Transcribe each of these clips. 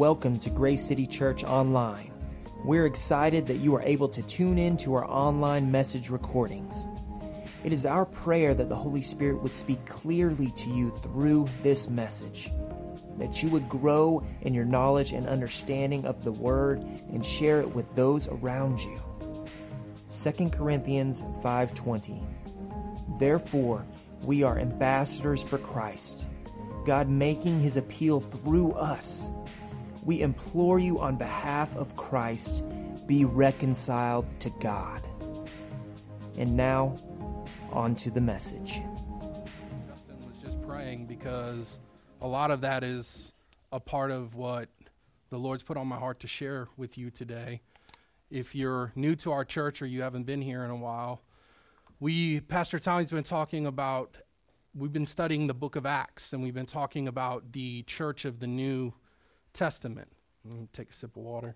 welcome to Grace City Church Online. We're excited that you are able to tune in to our online message recordings. It is our prayer that the Holy Spirit would speak clearly to you through this message, that you would grow in your knowledge and understanding of the Word and share it with those around you. 2 Corinthians 5:20. Therefore, we are ambassadors for Christ, God making his appeal through us. We implore you on behalf of Christ, be reconciled to God. And now, on to the message. Justin was just praying because a lot of that is a part of what the Lord's put on my heart to share with you today. If you're new to our church or you haven't been here in a while, Pastor Tommy's been talking about, we've been studying the book of Acts, and we've been talking about the church of the New Testament. Let me take a sip of water.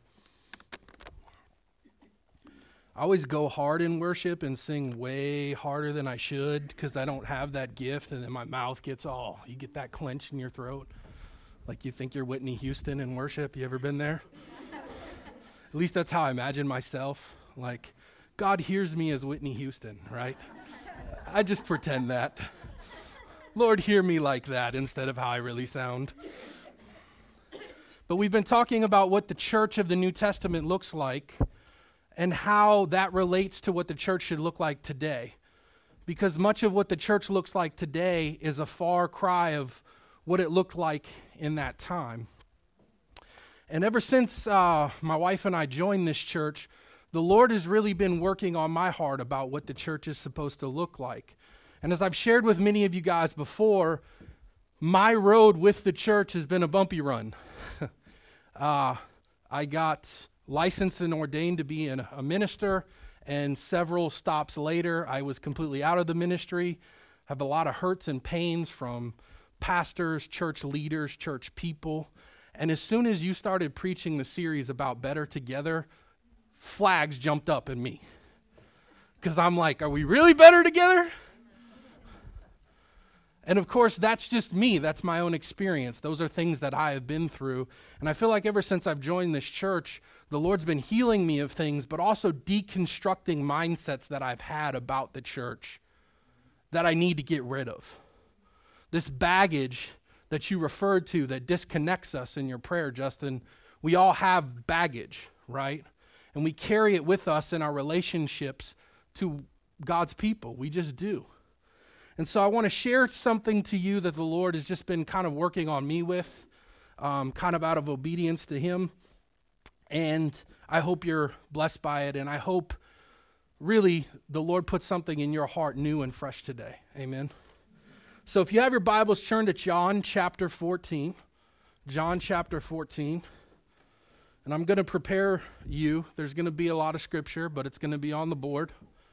I always go hard in worship and sing way harder than I should because I don't have that gift, and then my mouth gets you get that clench in your throat, like you think you're Whitney Houston in worship. You ever been there? At least that's how I imagine myself, like, God hears me as Whitney Houston, right? I just pretend that. Lord, hear me like that instead of how I really sound. But we've been talking about what the church of the New Testament looks like and how that relates to what the church should look like today. Because much of what the church looks like today is a far cry of what it looked like in that time. And ever since my wife and I joined this church, the Lord has really been working on my heart about what the church is supposed to look like. And as I've shared with many of you guys before, my road with the church has been a bumpy run. I got licensed and ordained to be a minister, and several stops later, I was completely out of the ministry. I have a lot of hurts and pains from pastors, church leaders, church people. And as soon as you started preaching the series about Better Together, flags jumped up in me. Because I'm like, are we really better together? And of course, that's just me. That's my own experience. Those are things that I have been through. And I feel like ever since I've joined this church, the Lord's been healing me of things, but also deconstructing mindsets that I've had about the church that I need to get rid of. This baggage that you referred to that disconnects us in your prayer, Justin, we all have baggage, right? And we carry it with us in our relationships to God's people. We just do. And so I want to share something to you that the Lord has just been kind of working on me with, kind of out of obedience to him. And I hope you're blessed by it. And I hope really the Lord put something in your heart new and fresh today. Amen. So if you have your Bibles, turn to John chapter 14. John chapter 14. And I'm going to prepare you. There's going to be a lot of scripture, but it's going to be on the board.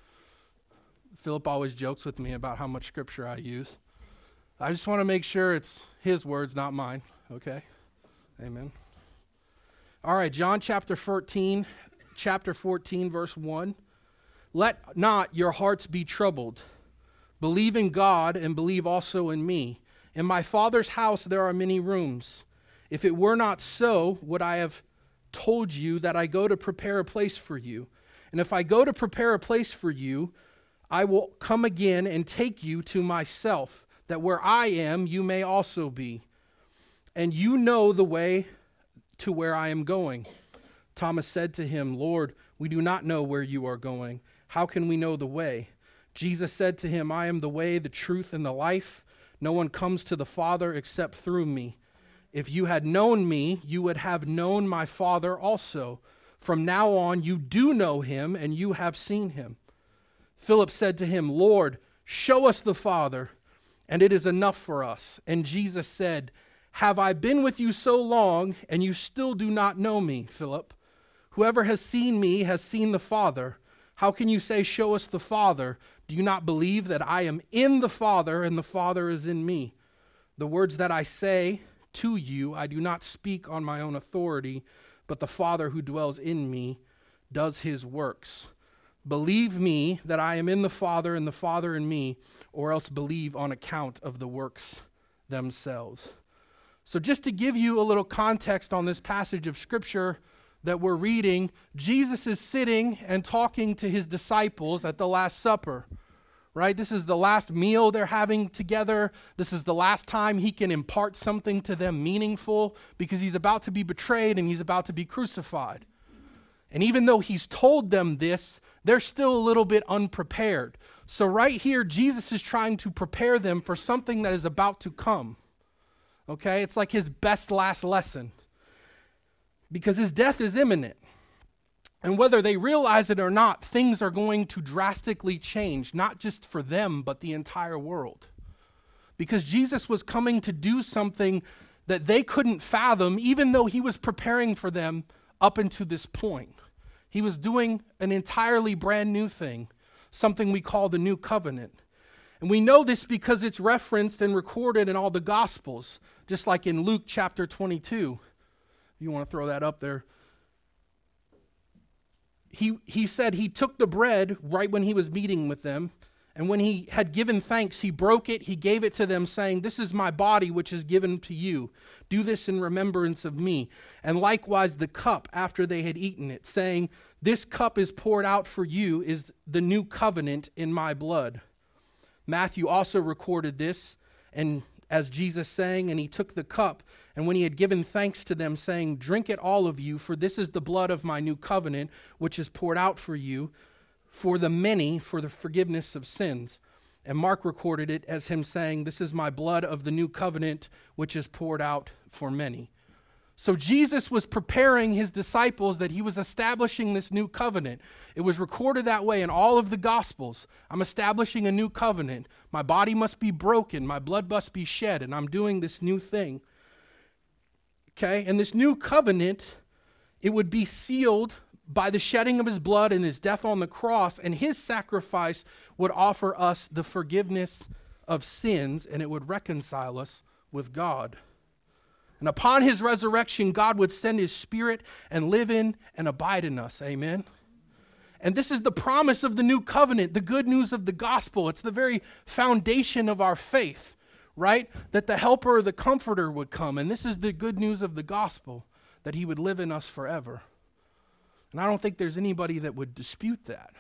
Philip always jokes with me about how much scripture I use. I just want to make sure it's his words, not mine. Okay? Amen. All right, John chapter 14, verse 1. Let not your hearts be troubled. Believe in God and believe also in me. In my Father's house there are many rooms. If it were not so, would I have told you that I go to prepare a place for you? And if I go to prepare a place for you, I will come again and take you to myself, that where I am, you may also be. And you know the way to where I am going. Thomas said to him, Lord, we do not know where you are going. How can we know the way? Jesus said to him, I am the way, the truth, and the life. No one comes to the Father except through me. If you had known me, you would have known my Father also. From now on, you do know him, and you have seen him. Philip said to him, Lord, show us the Father, and it is enough for us. And Jesus said, have I been with you so long, and you still do not know me, Philip? Whoever has seen me has seen the Father. How can you say, show us the Father? Do you not believe that I am in the Father, and the Father is in me? The words that I say to you, I do not speak on my own authority, but the Father who dwells in me does his works. Believe me that I am in the Father and the Father in me, or else believe on account of the works themselves. So just to give you a little context on this passage of Scripture that we're reading, Jesus is sitting and talking to his disciples at the Last Supper, right? This is the last meal they're having together. This is the last time he can impart something to them meaningful, because he's about to be betrayed and he's about to be crucified. And even though he's told them this, they're still a little bit unprepared. So right here, Jesus is trying to prepare them for something that is about to come. Okay? It's like his best last lesson, because his death is imminent. And whether they realize it or not, things are going to drastically change, not just for them, but the entire world. Because Jesus was coming to do something that they couldn't fathom, even though he was preparing for them up until this point. He was doing an entirely brand new thing, something we call the New Covenant. And we know this because it's referenced and recorded in all the Gospels, just like in Luke chapter 22. You want to throw that up there. He said he took the bread right when he was meeting with them, and when he had given thanks, he broke it, he gave it to them, saying, "This is my body which is given to you. Do this in remembrance of me." And likewise the cup after they had eaten it, saying, "This cup is poured out for you, is the new covenant in my blood." Matthew also recorded this, and as Jesus sang, and he took the cup, and when he had given thanks to them, saying, "Drink it all of you, for this is the blood of my new covenant, which is poured out for you, for the many, for the forgiveness of sins." And Mark recorded it as him saying, "This is my blood of the new covenant, which is poured out for many." So Jesus was preparing his disciples that he was establishing this new covenant. It was recorded that way in all of the Gospels. I'm establishing a new covenant. My body must be broken. My blood must be shed, and I'm doing this new thing. Okay, and this new covenant, it would be sealed by the shedding of his blood and his death on the cross, and his sacrifice would offer us the forgiveness of sins, and it would reconcile us with God. And upon his resurrection, God would send his Spirit and live in and abide in us. Amen. And this is the promise of the new covenant, the good news of the gospel. It's the very foundation of our faith, right? That the helper or the comforter would come. And this is the good news of the gospel, that he would live in us forever. And I don't think there's anybody that would dispute that.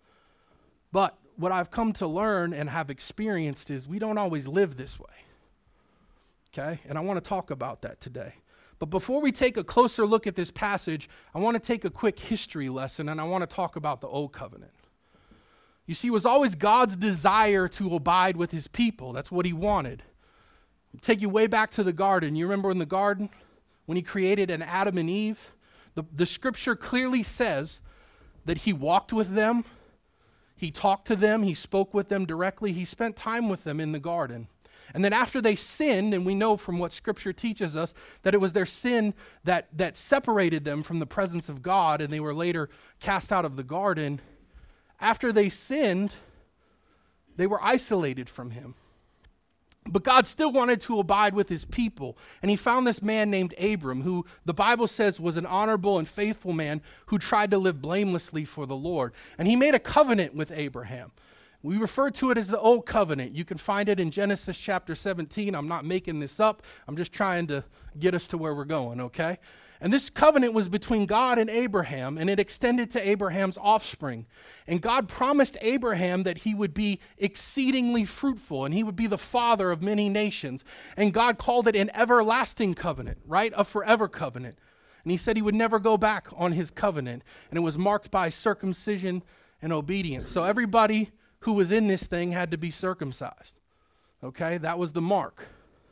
But what I've come to learn and have experienced is we don't always live this way. Okay? And I want to talk about that today. But before we take a closer look at this passage, I want to take a quick history lesson, and I want to talk about the Old Covenant. You see, it was always God's desire to abide with his people. That's what he wanted. I'll take you way back to the garden. You remember in the garden when he created an Adam and Eve? The scripture clearly says that he walked with them, he talked to them, he spoke with them directly, he spent time with them in the garden. And then after they sinned, and we know from what Scripture teaches us that it was their sin that separated them from the presence of God, and they were later cast out of the garden. After they sinned, they were isolated from him. But God still wanted to abide with his people, and he found this man named Abram, who the Bible says was an honorable and faithful man who tried to live blamelessly for the Lord. And he made a covenant with Abraham. We refer to it as the Old Covenant. You can find it in Genesis chapter 17. I'm not making this up. I'm just trying to get us to where we're going, okay? And this covenant was between God and Abraham, and it extended to Abraham's offspring. And God promised Abraham that he would be exceedingly fruitful, and he would be the father of many nations. And God called it an everlasting covenant, right? A forever covenant. And he said he would never go back on his covenant. And it was marked by circumcision and obedience. So everybody who was in this thing had to be circumcised. Okay, that was the mark.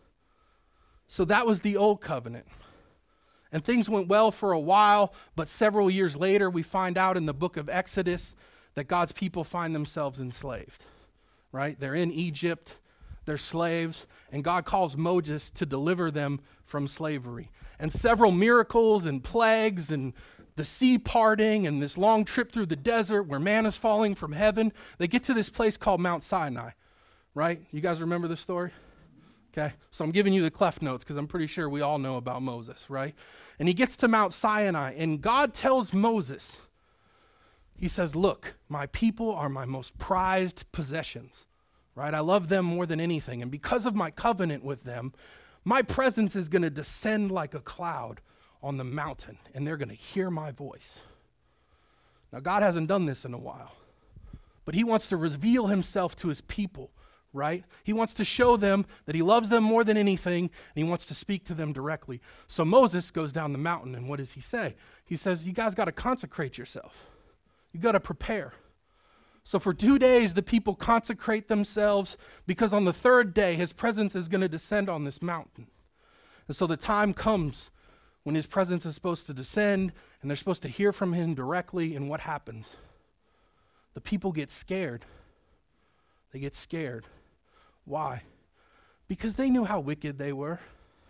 So that was the Old Covenant. And things went well for a while, but several years later we find out in the book of Exodus that God's people find themselves enslaved. Right? They're in Egypt, they're slaves, and God calls Moses to deliver them from slavery. And several miracles and plagues and the sea parting and this long trip through the desert where man is falling from heaven, they get to this place called Mount Sinai, right? You guys remember this story? Okay, so I'm giving you the Clef Notes because I'm pretty sure we all know about Moses, right? And he gets to Mount Sinai, and God tells Moses, he says, "Look, my people are my most prized possessions, right? I love them more than anything, and because of my covenant with them, My presence is going to descend like a cloud on the mountain, and they're going to hear my voice. Now, God hasn't done this in a while, but he wants to reveal himself to his people, right? He wants to show them that he loves them more than anything, and he wants to speak to them directly. So Moses goes down the mountain, and what does he say? He says, you guys got to consecrate yourself. You got to prepare. So for 2 days, the people consecrate themselves because on the third day, his presence is going to descend on this mountain. And so the time comes when his presence is supposed to descend and they're supposed to hear from him directly. And what happens? The people get scared. They get scared. Why? Because they knew how wicked they were.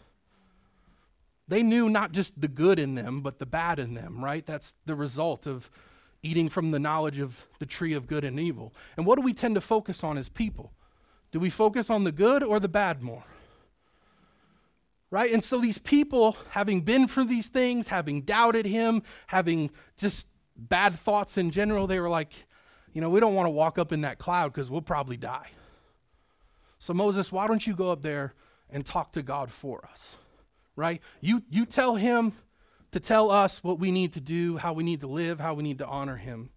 They knew not just the good in them, but the bad in them, right? That's the result of eating from the knowledge of the tree of good and evil. And what do we tend to focus on as people? Do we focus on the good or the bad more? Right? And so these people, having been through these things, having doubted him, having just bad thoughts in general, they were like, we don't want to walk up in that cloud because we'll probably die. So Moses, why don't you go up there and talk to God for us? Right? You tell him to tell us what we need to do, how we need to live, how we need to honor him.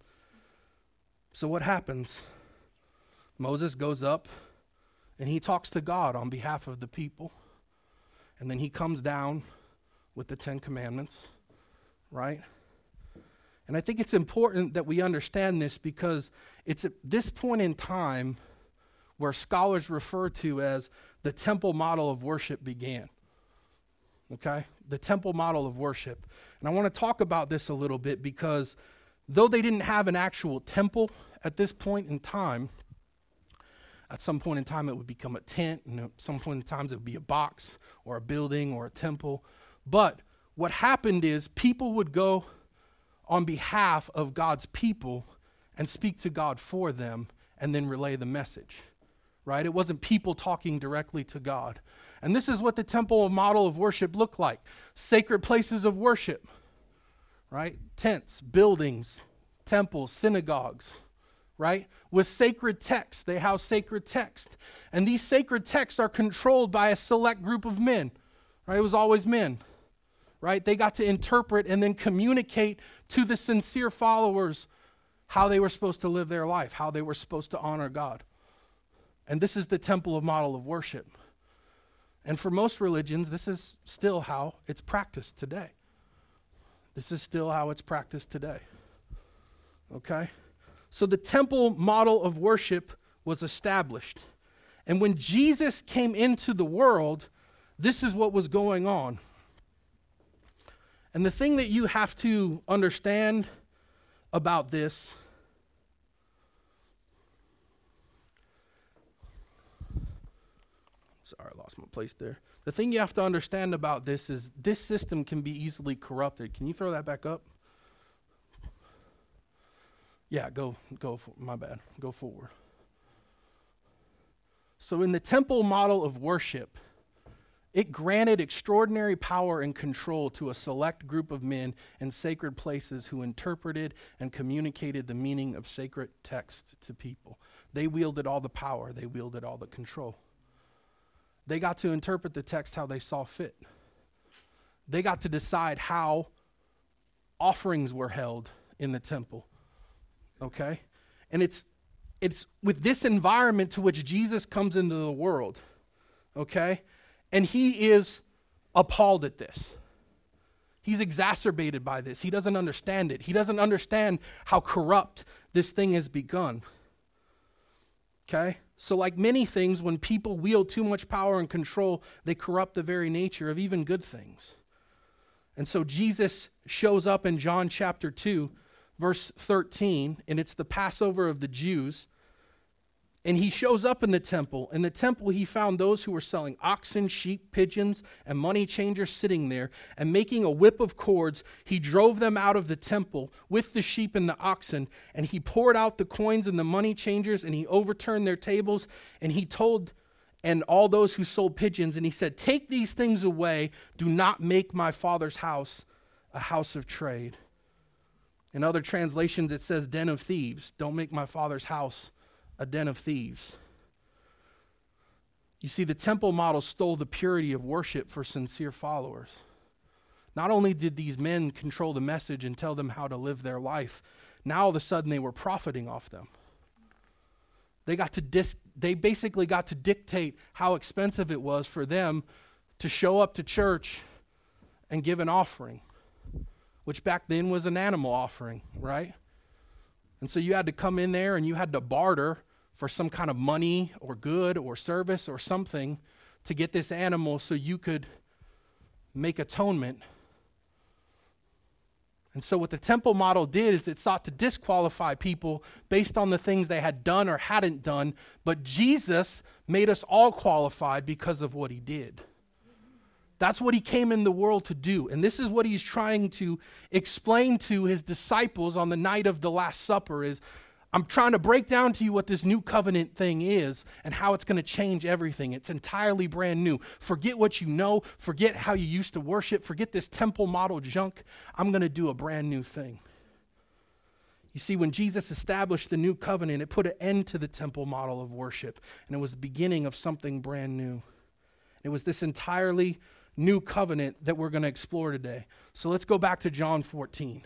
So what happens? Moses goes up and he talks to God on behalf of the people. And then he comes down with the 10 Commandments, right? And I think it's important that we understand this because it's at this point in time where scholars refer to as the temple model of worship began. Okay? The temple model of worship. And I want to talk about this a little bit because though they didn't have an actual temple at this point in time, at some point in time it would become a tent, and at some point in time it would be a box or a building or a temple. But what happened is people would go on behalf of God's people and speak to God for them and then relay the message. Right? It wasn't people talking directly to God. And this is what the temple model of worship looked like. Sacred places of worship, right? Tents, buildings, temples, synagogues, right? With sacred texts. They house sacred texts. And these sacred texts are controlled by a select group of men, right? It was always men, right? They got to interpret and then communicate to the sincere followers how they were supposed to live their life, how they were supposed to honor God. And this is the temple model of worship. And for most religions, this is still how it's practiced today. This is still how it's practiced today. Okay? So the temple model of worship was established. And when Jesus came into the world, this is what was going on. And the thing that you have to understand about this sorry, I lost my place there. The thing you have to understand about this is this system can be easily corrupted. Can you throw that back up? Yeah, my bad. Go forward. So in the temple model of worship, it granted extraordinary power and control to a select group of men in sacred places who interpreted and communicated the meaning of sacred texts to people. They wielded all the power. They wielded all the control. They got to interpret the text how they saw fit. They got to decide how offerings were held in the temple. Okay? And it's with this environment to which Jesus comes into the world. Okay? And he is appalled at this. He's exacerbated by this. He doesn't understand it. He doesn't understand how corrupt this thing has begun. Okay? So like many things, when people wield too much power and control, they corrupt the very nature of even good things. And so Jesus shows up in John chapter 2, verse 13, and it's the Passover of the Jews. And he shows up in the temple. In the temple, he found those who were selling oxen, sheep, pigeons, and money changers sitting there. And making a whip of cords, he drove them out of the temple with the sheep and the oxen. And he poured out the coins and the money changers, and he overturned their tables. And he told, and all those who sold pigeons, and he said, "Take these things away. Do not make my Father's house a house of trade." In other translations, it says den of thieves. Don't make my Father's house a den of thieves. You see, the temple model stole the purity of worship for sincere followers. Not only did these men control the message and tell them how to live their life, now all of a sudden they were profiting off them. They basically got to dictate how expensive it was for them to show up to church and give an offering, which back then was an animal offering, right? And so you had to come in there and you had to barter for some kind of money or good or service or something to get this animal so you could make atonement. And so what the temple model did is it sought to disqualify people based on the things they had done or hadn't done, but Jesus made us all qualified because of what he did. That's what he came in the world to do. And this is what he's trying to explain to his disciples on the night of the Last Supper is, I'm trying to break down to you what this new covenant thing is and how it's going to change everything. It's entirely brand new. Forget what you know. Forget how you used to worship. Forget this temple model junk. I'm going to do a brand new thing. You see, when Jesus established the new covenant, it put an end to the temple model of worship, and it was the beginning of something brand new. It was this entirely new covenant that we're going to explore today. So let's go back to John 14.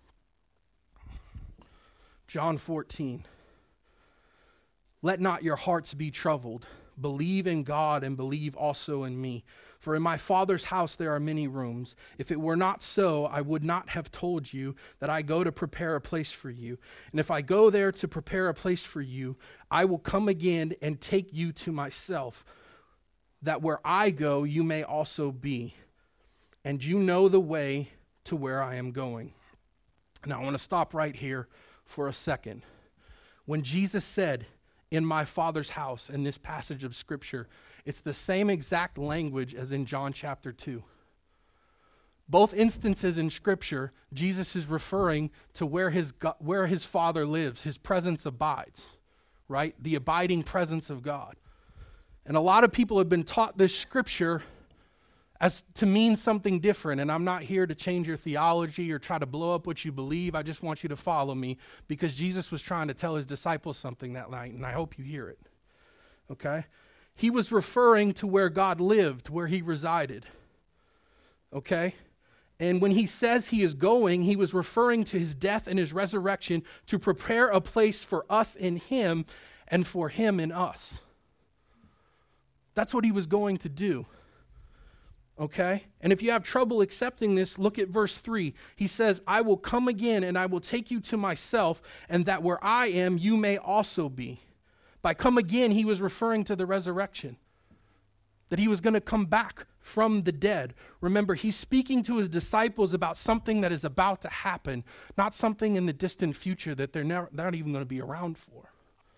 John 14. Let not your hearts be troubled. Believe in God and believe also in me. For in my Father's house there are many rooms. If it were not so, I would not have told you that I go to prepare a place for you. And if I go there to prepare a place for you, I will come again and take you to myself, that where I go you may also be. And you know the way to where I am going. Now I want to stop right here for a second. When Jesus said, in my Father's house, in this passage of Scripture, it's the same exact language as in John chapter 2. Both instances in Scripture, Jesus is referring to where his Father lives, his presence abides, right? The abiding presence of God. And a lot of people have been taught this Scripture as to mean something different, and I'm not here to change your theology or try to blow up what you believe. I just want you to follow me because Jesus was trying to tell his disciples something that night, and I hope you hear it, okay? He was referring to where God lived, where he resided, okay? And when he says he is going, he was referring to his death and his resurrection to prepare a place for us in him and for him in us. That's what he was going to do. Okay? And if you have trouble accepting this, look at verse 3. He says, I will come again and I will take you to myself, and that where I am, you may also be. By come again, he was referring to the resurrection, that he was going to come back from the dead. Remember, he's speaking to his disciples about something that is about to happen, not something in the distant future that they're not even going to be around for.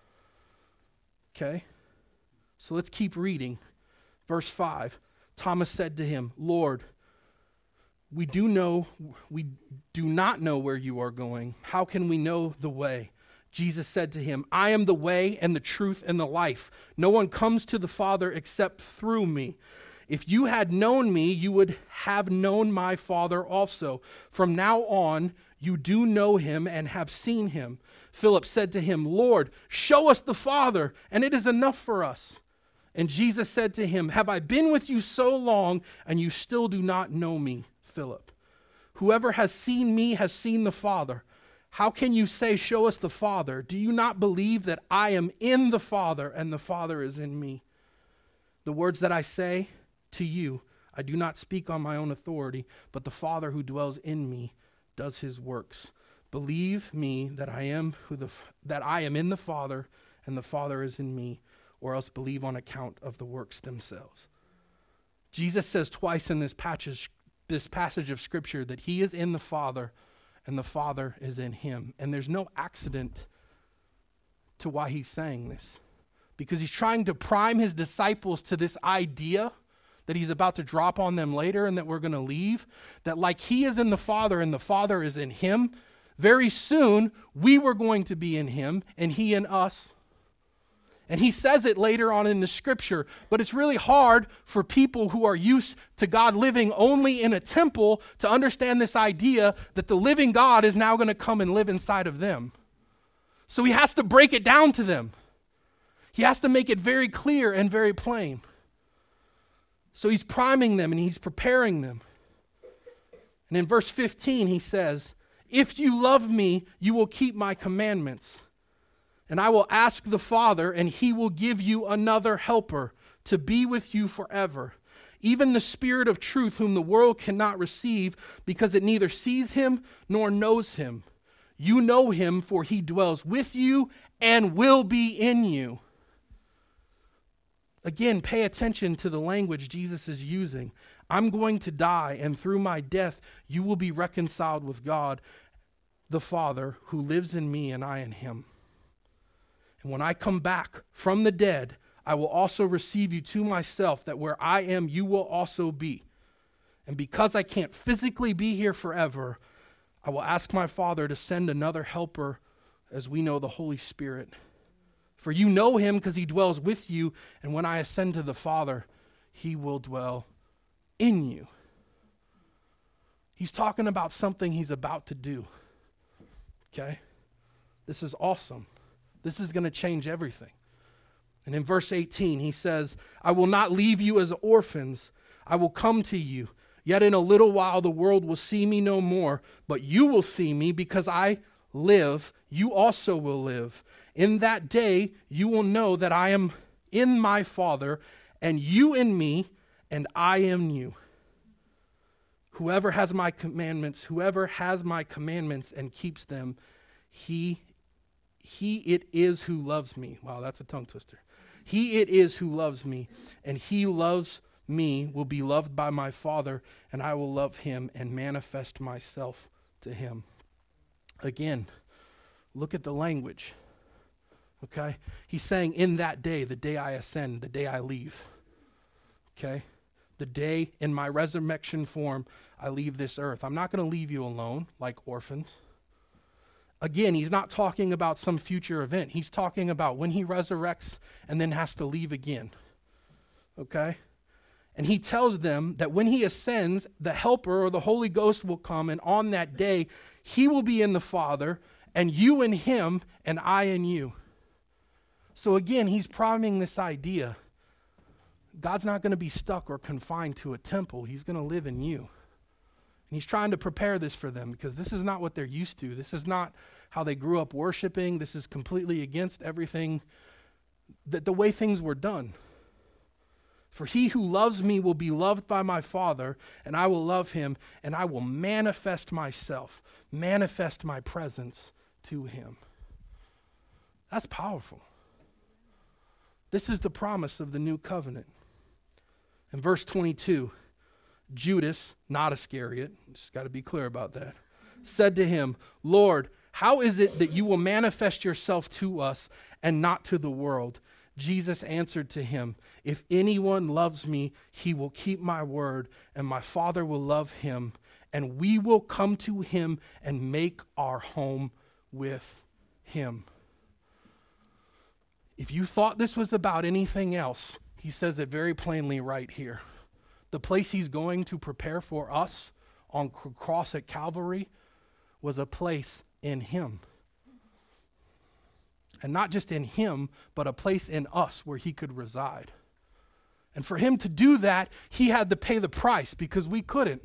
Okay? So let's keep reading. Verse 5. Thomas said to him, Lord, we do not know where you are going. How can we know the way? Jesus said to him, I am the way and the truth and the life. No one comes to the Father except through me. If you had known me, you would have known my Father also. From now on, you do know him and have seen him. Philip said to him, Lord, show us the Father, and it is enough for us. And Jesus said to him, have I been with you so long, and you still do not know me, Philip? Whoever has seen me has seen the Father. How can you say, show us the Father? Do you not believe that I am in the Father, and the Father is in me? The words that I say to you, I do not speak on my own authority, but the Father who dwells in me does his works. Believe me that I am in the Father, and the Father is in me, or else believe on account of the works themselves. Jesus says twice in this passage of Scripture that he is in the Father and the Father is in him. And there's no accident to why he's saying this, because he's trying to prime his disciples to this idea that he's about to drop on them later and that we're going to leave, that like he is in the Father and the Father is in him, very soon we were going to be in him and he in us. And he says it later on in the Scripture, but it's really hard for people who are used to God living only in a temple to understand this idea that the living God is now going to come and live inside of them. So he has to break it down to them. He has to make it very clear and very plain. So he's priming them and he's preparing them. And in verse 15 he says, if you love me, you will keep my commandments. And I will ask the Father, and he will give you another helper to be with you forever. Even the Spirit of truth, whom the world cannot receive, because it neither sees him nor knows him. You know him, for he dwells with you and will be in you. Again, pay attention to the language Jesus is using. I'm going to die, and through my death, you will be reconciled with God, the Father, who lives in me and I in him. And when I come back from the dead, I will also receive you to myself, that where I am, you will also be. And because I can't physically be here forever, I will ask my Father to send another helper, as we know, the Holy Spirit. For you know him because he dwells with you, and when I ascend to the Father, he will dwell in you. He's talking about something he's about to do. Okay? This is awesome. This is going to change everything. And in verse 18, he says, I will not leave you as orphans. I will come to you. Yet in a little while the world will see me no more, but you will see me because I live. You also will live. In that day you will know that I am in my Father, and you in me, and I in you. Whoever has my commandments and keeps them, he it is who loves me. Wow, that's a tongue twister. He it is who loves me, and he loves me will be loved by my Father, and I will love him and manifest myself to him. Again, look at the language. Okay? He's saying in that day, the day I ascend, the day I leave. Okay? The day in my resurrection form, I leave this earth. I'm not going to leave you alone like orphans. Again, he's not talking about some future event. He's talking about when he resurrects and then has to leave again. Okay? And he tells them that when he ascends, the Helper or the Holy Ghost will come, and on that day, he will be in the Father, and you in him, and I in you. So again, he's priming this idea. God's not going to be stuck or confined to a temple. He's going to live in you. And he's trying to prepare this for them because this is not what they're used to. This is not how they grew up worshiping. This is completely against everything, the way things were done. For he who loves me will be loved by my Father, and I will love him, and I will manifest myself, manifest my presence to him. That's powerful. This is the promise of the new covenant. In verse 22, Judas, not Iscariot, just got to be clear about that, said to him, Lord, how is it that you will manifest yourself to us and not to the world? Jesus answered to him, if anyone loves me, he will keep my word, and my Father will love him, and we will come to him and make our home with him. If you thought this was about anything else, he says it very plainly right here. The place he's going to prepare for us on cross at Calvary was a place in him. And not just in him, but a place in us where he could reside. And for him to do that, he had to pay the price because we couldn't.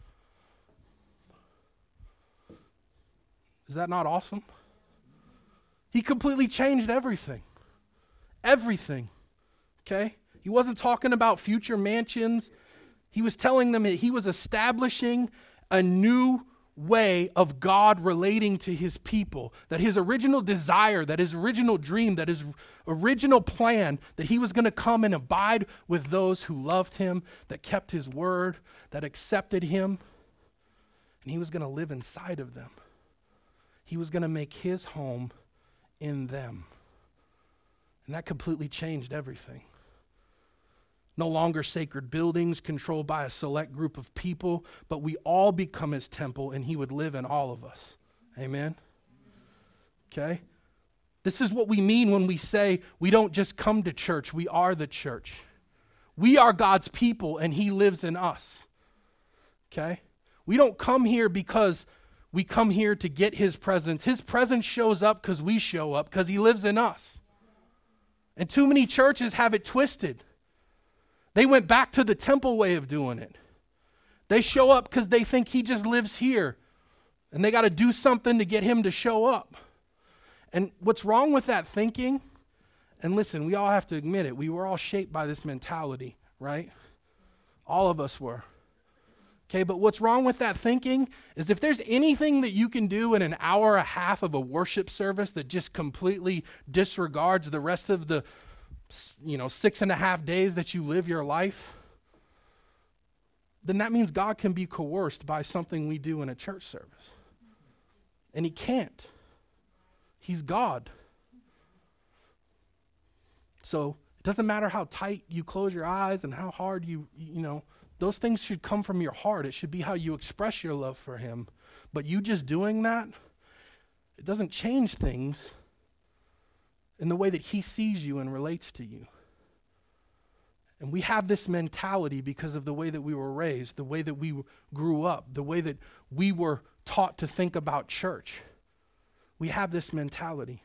Is that not awesome? He completely changed everything. Everything. Okay? He wasn't talking about future mansions. He was telling them that he was establishing a new way of God relating to his people, that his original desire, that his original dream, that his original plan, that he was going to come and abide with those who loved him, that kept his word, that accepted him, and he was going to live inside of them. He was going to make his home in them. And that completely changed everything. No longer sacred buildings controlled by a select group of people, but we all become his temple, and he would live in all of us. Amen? Okay? This is what we mean when we say we don't just come to church, we are the church. We are God's people, and he lives in us. Okay? We don't come here because we come here to get his presence. His presence shows up because we show up, because he lives in us. And too many churches have it twisted. They went back to the temple way of doing it. They show up because they think he just lives here, and they got to do something to get him to show up. And what's wrong with that thinking, and listen, we all have to admit it, we were all shaped by this mentality, right? All of us were. Okay, but what's wrong with that thinking is if there's anything that you can do in an hour and a half of a worship service that just completely disregards the rest of the 6.5 days that you live your life, then that means God can be coerced by something we do in a church service. And he can't. He's God. So it doesn't matter how tight you close your eyes and how hard those things should come from your heart. It should be how you express your love for him. But you just doing that, it doesn't change things in the way that he sees you and relates to you. And we have this mentality because of the way that we were raised, the way that we grew up, the way that we were taught to think about church. We have this mentality.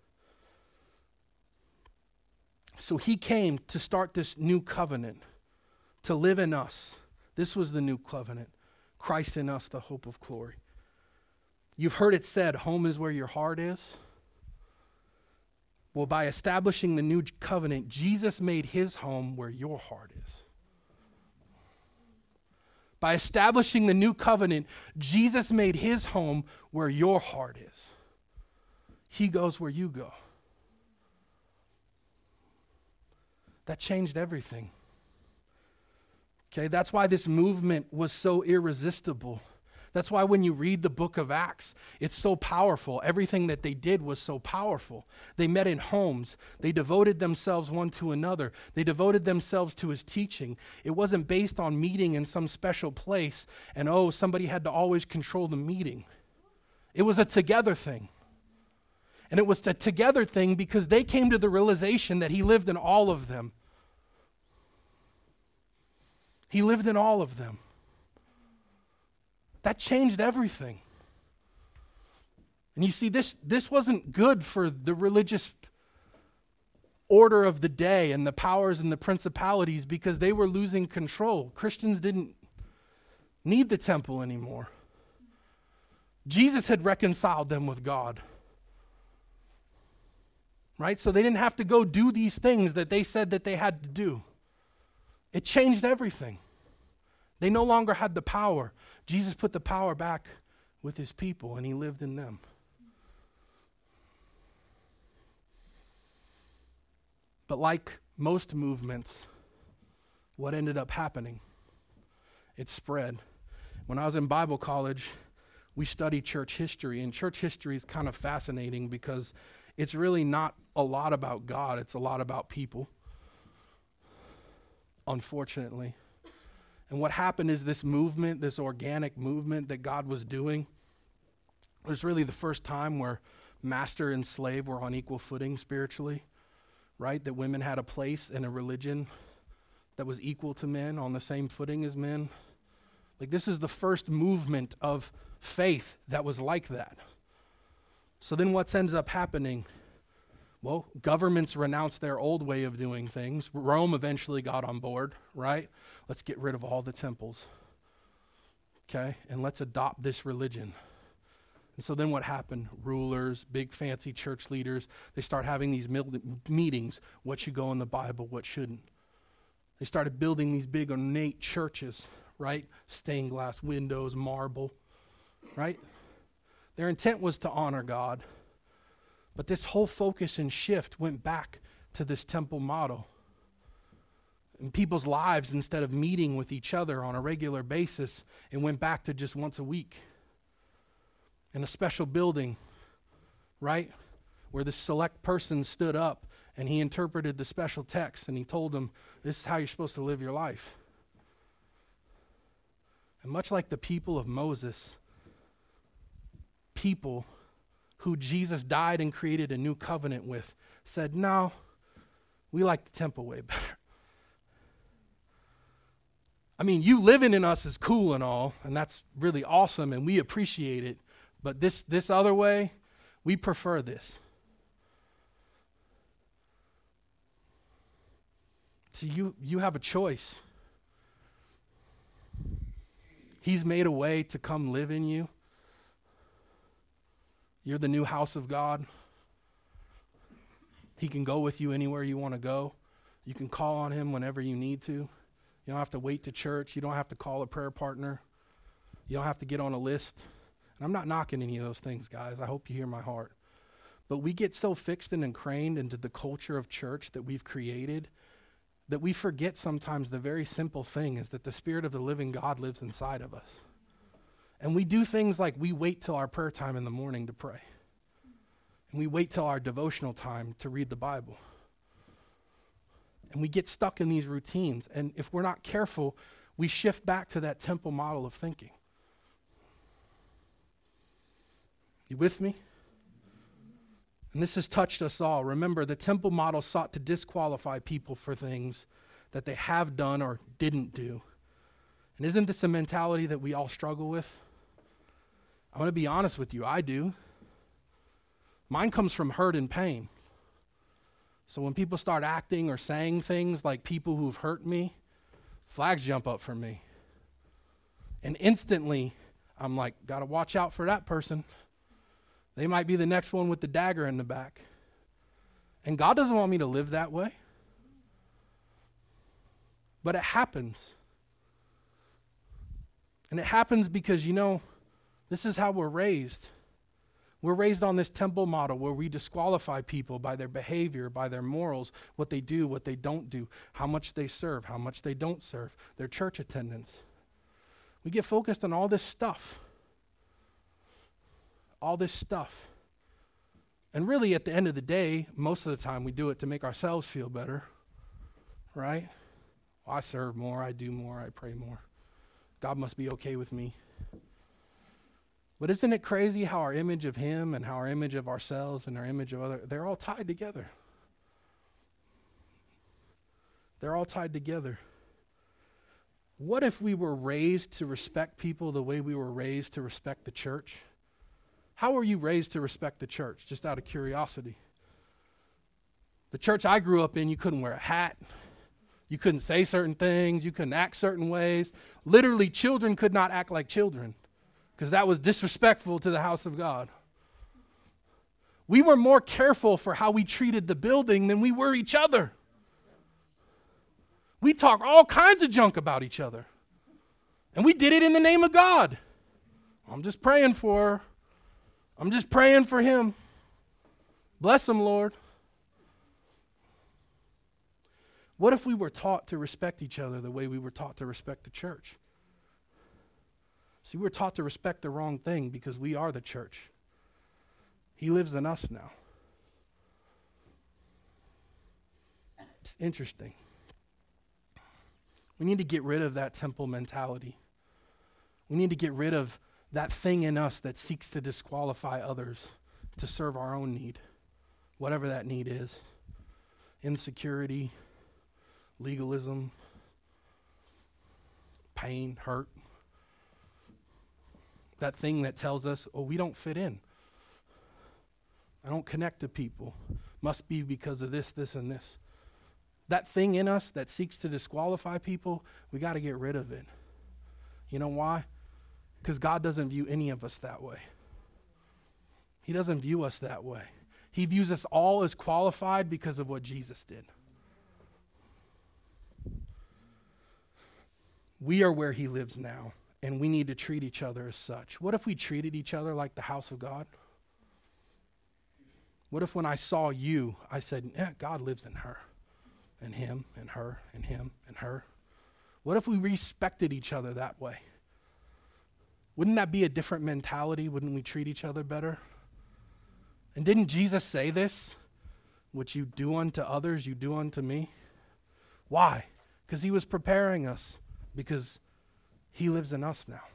So he came to start this new covenant, to live in us. This was the new covenant. Christ in us, the hope of glory. You've heard it said, home is where your heart is. Well, by establishing the new covenant, Jesus made his home where your heart is. By establishing the new covenant, Jesus made his home where your heart is. He goes where you go. That changed everything. Okay, that's why this movement was so irresistible. That's why when you read the book of Acts, it's so powerful. Everything that they did was so powerful. They met in homes. They devoted themselves one to another. They devoted themselves to his teaching. It wasn't based on meeting in some special place and, somebody had to always control the meeting. It was a together thing. And it was a together thing because they came to the realization that he lived in all of them. He lived in all of them. That changed everything. And you see, this wasn't good for the religious order of the day and the powers and the principalities because they were losing control. Christians didn't need the temple anymore. Jesus had reconciled them with God. Right? So they didn't have to go do these things that they said that they had to do. It changed everything. They no longer had the power. Jesus put the power back with his people, and he lived in them. But like most movements, what ended up happening? It spread. When I was in Bible college, we studied church history, and church history is kind of fascinating because it's really not a lot about God, it's a lot about people, unfortunately. And what happened is this movement, this organic movement that God was doing, was really the first time where master and slave were on equal footing spiritually, right? That women had a place in a religion that was equal to men, on the same footing as men. Like, this is the first movement of faith that was like that. So then what ends up happening? Well, governments renounced their old way of doing things. Rome eventually got on board, right? Let's get rid of all the temples, okay? And let's adopt this religion. And so then what happened? Rulers, big fancy church leaders, they start having these meetings. What should go in the Bible, what shouldn't? They started building these big ornate churches, right? Stained glass windows, marble, right? Their intent was to honor God. But this whole focus and shift went back to this temple model. In people's lives, instead of meeting with each other on a regular basis, it went back to just once a week. In a special building, right? Where this select person stood up and he interpreted the special text and he told them, this is how you're supposed to live your life. And much like the people of Moses, people who Jesus died and created a new covenant with said, no, we like the temple way better. I mean, you living in us is cool and all, and that's really awesome, and we appreciate it, but this other way, we prefer this. So you have a choice. He's made a way to come live in you. You're the new house of God. He can go with you anywhere you want to go. You can call on him whenever you need to. You don't have to wait to church. You don't have to call a prayer partner. You don't have to get on a list. And I'm not knocking any of those things, guys. I hope you hear my heart. But we get so fixed and ingrained into the culture of church that we've created that we forget sometimes the very simple thing is that the Spirit of the living God lives inside of us. And we do things like we wait till our prayer time in the morning to pray. And we wait till our devotional time to read the Bible. And we get stuck in these routines. And if we're not careful, we shift back to that temple model of thinking. You with me? And this has touched us all. Remember, the temple model sought to disqualify people for things that they have done or didn't do. And isn't this a mentality that we all struggle with? I'm going to be honest with you, I do. Mine comes from hurt and pain. So when people start acting or saying things like people who've hurt me, flags jump up for me. And instantly, I'm like, got to watch out for that person. They might be the next one with the dagger in the back. And God doesn't want me to live that way. But it happens. And it happens because, this is how we're raised. We're raised on this temple model where we disqualify people by their behavior, by their morals, what they do, what they don't do, how much they serve, how much they don't serve, their church attendance. We get focused on all this stuff. All this stuff. And really, at the end of the day, most of the time we do it to make ourselves feel better, right? Well, I serve more, I do more, I pray more. God must be okay with me. But isn't it crazy how our image of him and how our image of ourselves and our image of others, they're all tied together. They're all tied together. What if we were raised to respect people the way we were raised to respect the church? How were you raised to respect the church, just out of curiosity? The church I grew up in, you couldn't wear a hat. You couldn't say certain things. You couldn't act certain ways. Literally, children could not act like children because that was disrespectful to the house of God. We were more careful for how we treated the building than we were each other. We talk all kinds of junk about each other. And we did it in the name of God. I'm just praying for her. I'm just praying for him. Bless him, Lord. What if we were taught to respect each other the way we were taught to respect the church? See, we're taught to respect the wrong thing because we are the church. He lives in us now. It's interesting. We need to get rid of that temple mentality. We need to get rid of that thing in us that seeks to disqualify others to serve our own need, whatever that need is. Insecurity, legalism, pain, hurt. That thing that tells us, oh, we don't fit in. I don't connect to people. Must be because of this, this, and this. That thing in us that seeks to disqualify people, we got to get rid of it. You know why? Because God doesn't view any of us that way. He doesn't view us that way. He views us all as qualified because of what Jesus did. We are where he lives now, and we need to treat each other as such. What if we treated each other like the house of God? What if when I saw you, I said, yeah, God lives in her, and him, and her, and him, and her? What if we respected each other that way? Wouldn't that be a different mentality? Wouldn't we treat each other better? And didn't Jesus say this? What you do unto others, you do unto me. Why? Because he was preparing us. Because he lives in us now.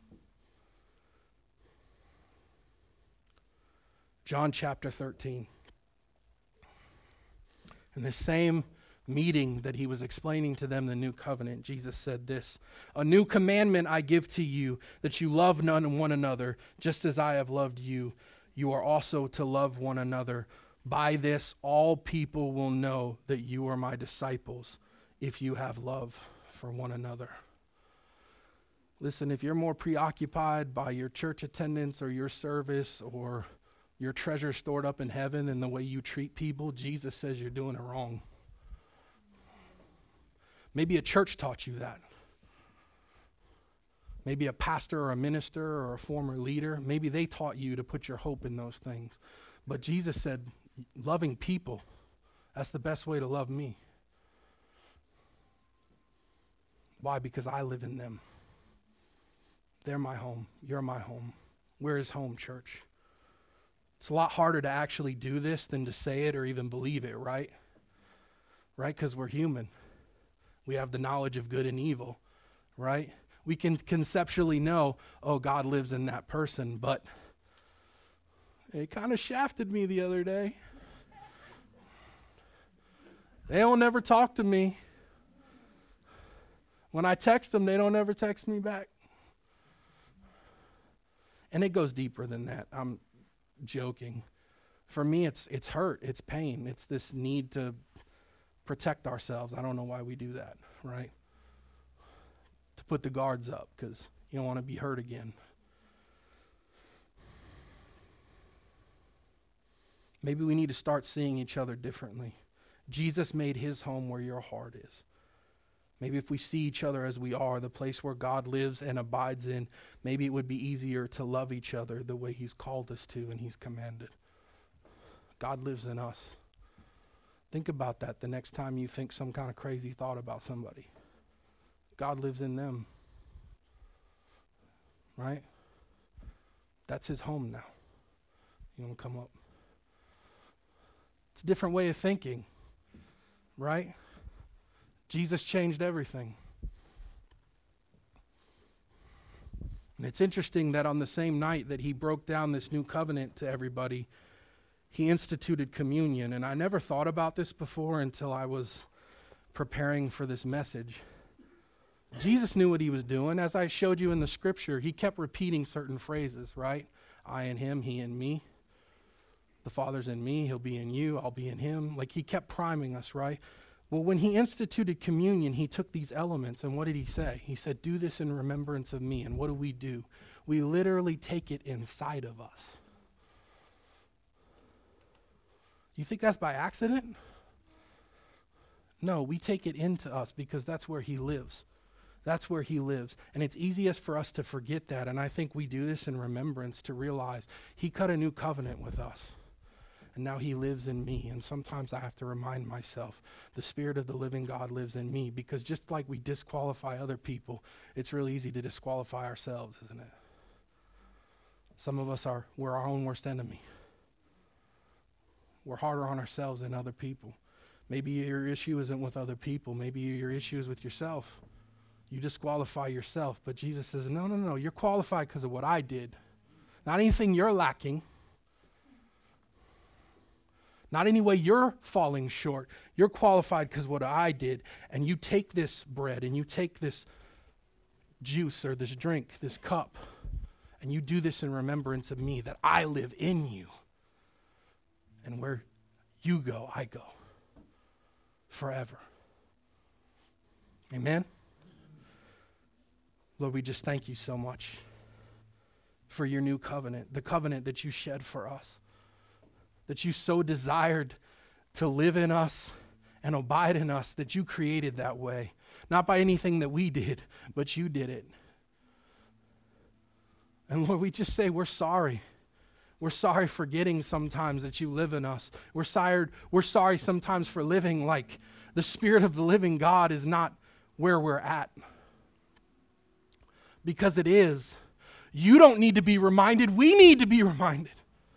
John chapter 13. In the same meeting that he was explaining to them the new covenant, Jesus said this, "A new commandment I give to you, that you love one another, just as I have loved you. You are also to love one another. By this all people will know that you are my disciples, if you have love for one another. Listen, if you're more preoccupied by your church attendance or your service or your treasure stored up in heaven and the way you treat people, Jesus says you're doing it wrong. Maybe a church taught you that. Maybe a pastor or a minister or a former leader, maybe they taught you to put your hope in those things. But Jesus said, loving people, that's the best way to love me. Why? Because I live in them. They're my home. You're my home. Where is home, church? It's a lot harder to actually do this than to say it or even believe it, right? Right? Because we're human. We have the knowledge of good and evil, right? We can conceptually know, oh, God lives in that person, but it kind of shafted me the other day. They don't ever talk to me. When I text them, they don't ever text me back. And it goes deeper than that. I'm joking. For me, it's hurt. It's pain. It's this need to protect ourselves. I don't know why we do that, right? To put the guards up because you don't want to be hurt again. Maybe we need to start seeing each other differently. Jesus made his home where your heart is. Maybe if we see each other as we are, the place where God lives and abides in, maybe it would be easier to love each other the way he's called us to and he's commanded. God lives in us. Think about that the next time you think some kind of crazy thought about somebody. God lives in them. Right? That's his home now. You want to come up? It's a different way of thinking. Right? Jesus changed everything. And it's interesting that on the same night that he broke down this new covenant to everybody, he instituted communion. And I never thought about this before until I was preparing for this message. Jesus knew what he was doing. As I showed you in the scripture, he kept repeating certain phrases, right? I in him, he in me. The Father's in me, he'll be in you, I'll be in him. Like he kept priming us, right? Well, when he instituted communion, he took these elements, and what did he say? He said, do this in remembrance of me. And what do? We literally take it inside of us. You think that's by accident? No, we take it into us because that's where he lives. That's where he lives. And it's easiest for us to forget that, and I think we do this in remembrance to realize he cut a new covenant with us. And now he lives in me. And sometimes I have to remind myself, the Spirit of the living God lives in me. Because just like we disqualify other people, it's really easy to disqualify ourselves, isn't it? Some of us we're our own worst enemy. We're harder on ourselves than other people. Maybe your issue isn't with other people. Maybe your issue is with yourself. You disqualify yourself. But Jesus says, no, you're qualified because of what I did. Not anything you're lacking. Not any way you're falling short. You're qualified because what I did. And you take this bread and you take this juice or this drink, this cup, and you do this in remembrance of me, that I live in you. And where you go, I go. Forever. Amen? Lord, we just thank you so much for your new covenant, the covenant that you shed for us. That you so desired to live in us and abide in us, that you created that way. Not by anything that we did, but you did it. And Lord, we just say we're sorry. We're sorry for forgetting sometimes that you live in us. We're sorry sometimes for living like the Spirit of the living God is not where we're at. Because it is. You don't need to be reminded. We need to be reminded.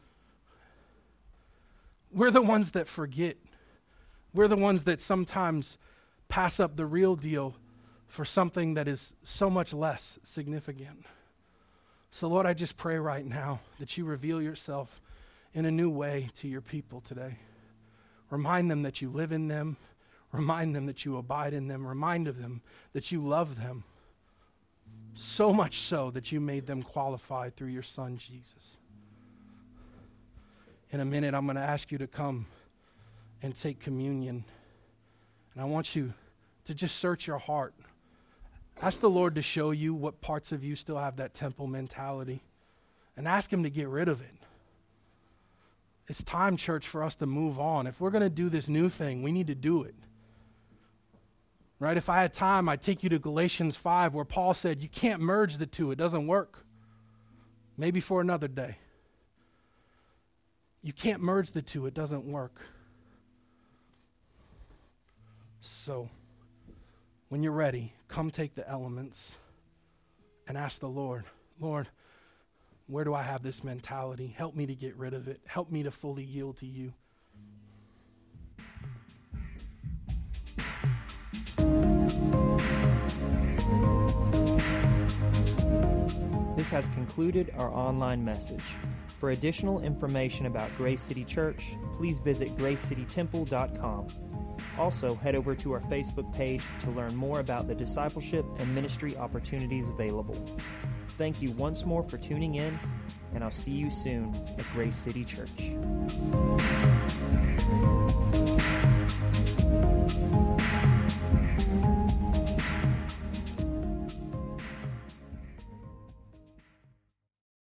We're the ones that forget. We're the ones that sometimes pass up the real deal for something that is so much less significant. So Lord, I just pray right now that you reveal yourself in a new way to your people today. Remind them that you live in them. Remind them that you abide in them. Remind them that you love them. So much so that you made them qualified through your Son, Jesus. In a minute, I'm going to ask you to come and take communion. And I want you to just search your heart. Ask the Lord to show you what parts of you still have that temple mentality, and ask him to get rid of it. It's time, church, for us to move on. If we're going to do this new thing, we need to do it. Right? If I had time, I'd take you to Galatians 5, where Paul said, you can't merge the two. It doesn't work. Maybe for another day. You can't merge the two. It doesn't work. So, when you're ready, come take the elements and ask the Lord, Lord, where do I have this mentality? Help me to get rid of it. Help me to fully yield to you. This has concluded our online message. For additional information about Grace City Church, please visit gracecitytemple.com. Also, head over to our Facebook page to learn more about the discipleship and ministry opportunities available. Thank you once more for tuning in, and I'll see you soon at Grace City Church.